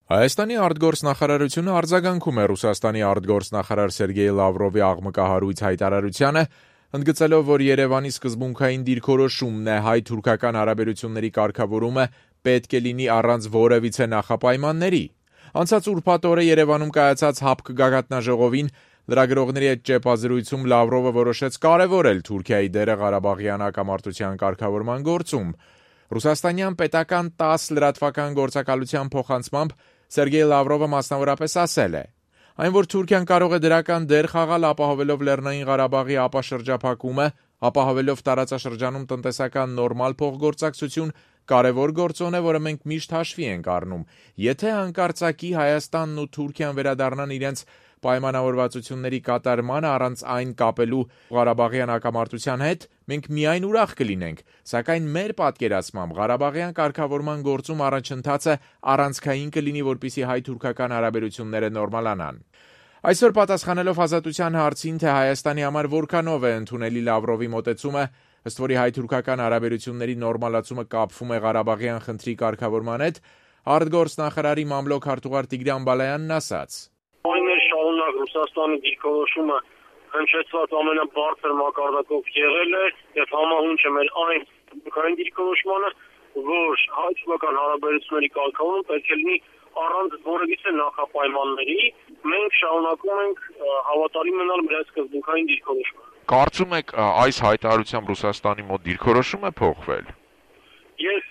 Հայաստանի արտգործնախարարությունը արձագանքում է Ռուսաստանի արտգործնախարար Սերգեյ Լավրովի աղմկահարույց հայտարարությանը, ընդգծելով, որ Երևանի սկզբունքային դիրքորոշումն է հայ-թուրքական հարաբերությունների կարգավորումը պետք է լինի առանց որևիցե նախապայմանների։ Անցած ուրբաթ օրը Երևանում կայացած ՀԱՊԿ գագաթնաժողովին լրագրողների հետ ճեպազրույցում Լավրովը որոշեց կարևորել Թուրքիայի դերը Ղարաբաղյան հակամարտության կարգավորման գործում։ Ռուսաստանյան պետական 10 լրատվական գործակալության փոխանցմամբ Սերգեյ Լավրովը մասնավորապես ասել է. այն, որ Թուրքիան կարող է դրական դեր խաղալ ապահովելով Լեռնային Ղարաբաղի ապաշրջափակումը, ապահովելով տարածաշրջանում տնտեսական նորմալ փոխգործակցություն, կարևոր գործոն է, որը մենք միշտ հաշվի ենք առնում։ Եթե հանկարծակի Հայաստանն ու Թուրքիան վերադառնան իրենց պայմանավորվածությունների կատարմանը առանց այն կապելու Ղարաբաղյան հակամարտության հետ, մենք միայն ուրախ կլինենք, սակայն մեր պատկերացմամբ Ղարաբաղյան կարգավորման գործում առաջընթացը առանցքային կլինի, որպեսզի հայ-թուրքական հարաբերությունները նորմալանան։ Այսօր պատասխանելով Ազատության հարցին, թե Հայաստանի համար որքանով է ընդունելի Լավրովի մոտեցումը, ըստ որի հայ-թուրքական հարաբերությունների նորմալացումը կապվում է Ղարաբաղյան խնդրի կարգավորման հետ, արտգործնախարարի մամլոք քարտուղար Տիգրան Բալայանն ասաց. Օրեր շարունակ Ռուսաստանի դիրքորոշումը հնչեցված ամենաբարձր մակարդակով եղել է եւ համահունչ է մեր այն բնական դիրքորոշմանը, որ հայ-թուրքական հարաբերությունների կարգավորումը պետք է լինի առանց որևիցե նախապայմանների։ Մենք շարունակում ենք հավատարիմ մնալ մեր սկզբունքային դիրքորոշմանը։ Կարծում եք այս հայտարարությամբ Ռուսաստանի մոտ դիրքորոշում է փոխվել։ Ես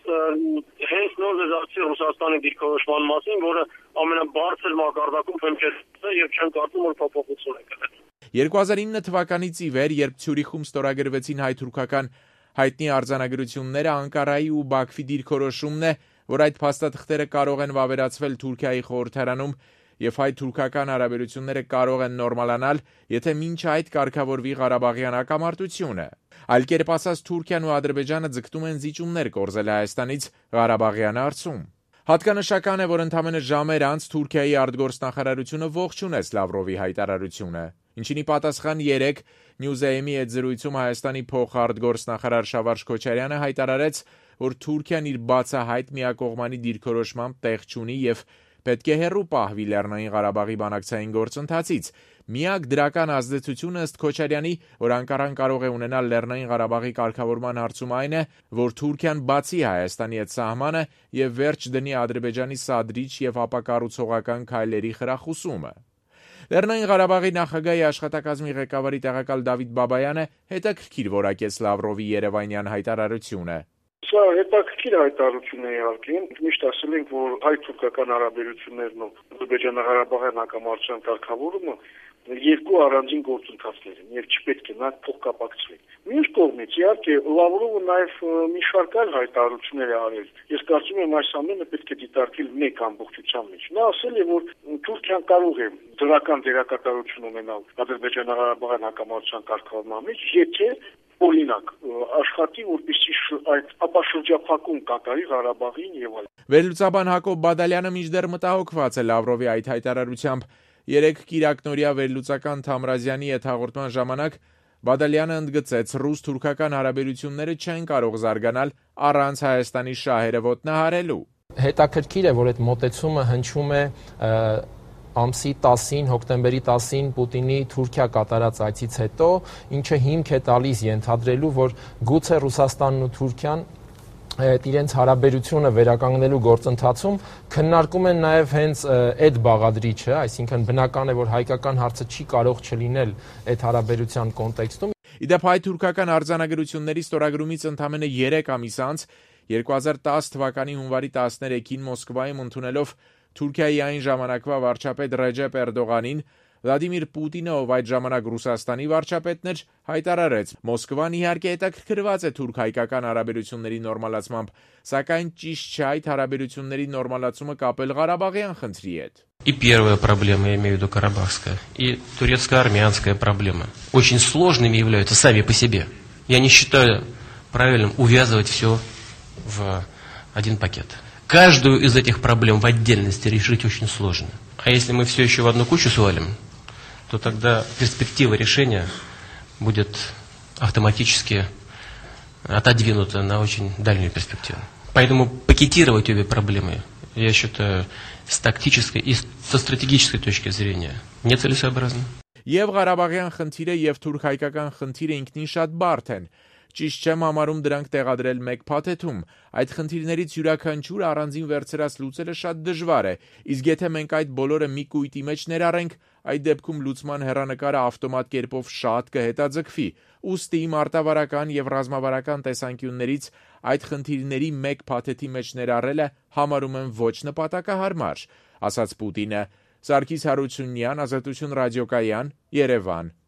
հենց նոր զգացի Ռուսաստանի դիրքորոշման մասին, որը ամենաբարձր մակարդակով հնչեց եւ չեմ կարծում, որ փոփոխություն է կրել։ 2009 թվականից ի վեր, երբ Ցյուրիխում ստորագրվեցին հայ-թուրքական հայտնի արձանագրությունները, Անկարայի ու Բաքվի դիրքորոշումն է, որ այդ փաստաթղթերը կարող են վավերացվել Թուրքիայի խորհրդարանում եւ հայ-թուրքական հարաբերությունները կարող են նորմալանալ, եթե մինչ այդ կարգավորվի Ղարաբաղյան հակամարտությունը։ Այլ կերպ ասած, Թուրքիան ու Ադրբեջանը ձգտում են զիջումներ կորզել Հայաստանից Ղարաբաղյան հարցում։ Հատկանշական է, որ ընդամենը ժամեր անց Թուրքիայի արտգործնախարարությունը ողջունեց Լավրովի հայտարարությունը, ինչին ի պատասխան 3 Նյուզեյմի հետ զրույցում Հայաստանի փոխարտգործնախարար Շավարժ Քոչարյանը հայտարարեց, որ Թուրքիան իր բացահայտ միակողմանի դիրքորոշմամբ տեղ չունի եւ պետք է հեռու պահվի Լեռնային Ղարաբաղի բանակցային գործընթացից։ Միակ դրական ազդեցությունը ըստ Քոչարյանի, որ Անկարան կարող է ունենալ Լեռնային Ղարաբաղի կարգավորման հարցում այն է, որ Թուրքիան բացի Հայաստանի հետ սահմանը եւ վերջ դնի Ադրբեջանի սադրիչ եւ ապակառուցողական քայլերի խրախուսումը։ Լեռնային Ղարաբաղի նախագահի աշխատակազմի ղեկավարի տեղակալ Դավիթ Բաբայանը հետաքրքիր որակեց Լավրովի երևանյան հայտարարությունը։ Սա հետաքրքիր հայտարարություն է իհարկե։ Միշտ ասել ենք, որ հայ-թուրքական հարաբերություններն ու Ադրբեջան-Ղարաբաղյան հակամարտության կարգավորումը երկու առանձին գործընթացներ են եւ չպետք է նա փոխկապակցվի։ Մյուս կողմից իհարկե Լավրովը նաեւ մի շարք այլ հայտարարություններ է արել։ Ես կարծում եմ այս ամենը պետք է դիտարկել մեկ ամբողջության մեջ։ Նա ասել է, որ Թուրքիան կարող է դրական դերակատարություն ունենալ Ադրբեջան-Ղարաբաղյան հակամարտության կարգավորման մեջ, եթե օրինակ աշխատի, որպեսզի այդ ապաշրջափակում կատարի Ղարաբաղին եւ այլն։ Վերլուծաբան Հակոբ Բադալյանը մինչդեռ մտահոգված է Լավրովի այդ հայտարարությամբ։ 3 կիրակնօրյա վերլուծական Թամրազյանի հետ հաղորդման ժամանակ Բադալյանը ընդգծեց, ռուս-թուրքական հարաբերությունները չեն կարող զարգանալ առանց Հայաստանի շահերը ոտնահարելու։ Հետաքրքիր է, որ այդ մոտեցումը հնչում է ամսի 10-ին, հոկտեմբերի 10-ին Պուտինի Թուրքիա կատարած այցից հետո, ինչը հիմք է տալիս ենթադրելու, որ գուցե Ռուսաստանն ու Թուրքիան իրենց հարաբերությունը վերականգնելու գործընթացում քննարկում են նաև հենց այդ բաղադրիչը, այսինքն բնական է, որ հայկական հարցը չի կարող չլինել այդ հարաբերության կոնտեքստում։ Իդեպ հայ-թուրքական արձանագրությունների ստորագրումից ընդամենը 3 ամիս անց 2010 թվականի հունվարի 13-ին Մոսկվայում ընդունելով Թուրքիայի այն ժամանակվա վարչապետ Ռեջեփ Էրդողանին, Վլադիմիր Պուտինը, ով այդ ժամանակ Ռուսաստանի վարչապետն էր, հայտարարեց. Մոսկվան իհարկե հետաքրքրված է թուրք-հայկական հարաբերությունների նորմալացմամբ, սակայն ճիշտ չէ այդ հարաբերությունների նորմալացումը կապել Ղարաբաղյան խնդրի հետ։ И первая проблема, я имею в виду карабахская, и турецко-армянская проблема, очень сложными являются сами по себе. Я не считаю правильным увязывать все в один пакет. Каждую из этих проблем в отдельности решить очень сложно. А если мы все еще в одну кучу свалим, то тогда перспектива решения будет автоматически отодвинута на очень дальнюю перспективу. Поэтому пакетировать обе проблемы я считаю, с тактической и со стратегической точки зрения нецелесообразно. Եվ Ղարաբաղյան խնդիրը եւ թուրք-հայկական խնդիրը ինքնին շատ բարդ են։ Ճիշտ չեմ համարում դրանք տեղադրել մեկ փաթեթում։ Այդ խնդիրներից յուրաքանչյուր առանձին վերցրած լուծելը շատ դժվար է, իսկ եթե մենք այդ բոլորը մի կույտի մեջ ներառենք, այդ դեպքում լուծման հեռանկարը ավտոմատ կերպով շատ կհետաձգվի։ Ուստի մարտավարական եւ ռազմավարական տեսանկյուններից այդ խնդիրների մեկ փաթեթի մեջ ներառելը համարում եմ ոչ նպատակահարմար, ասաց Պուտինը։ Սարգիս Հարությունյան, Ազատություն ռադիոկայան, Երևան։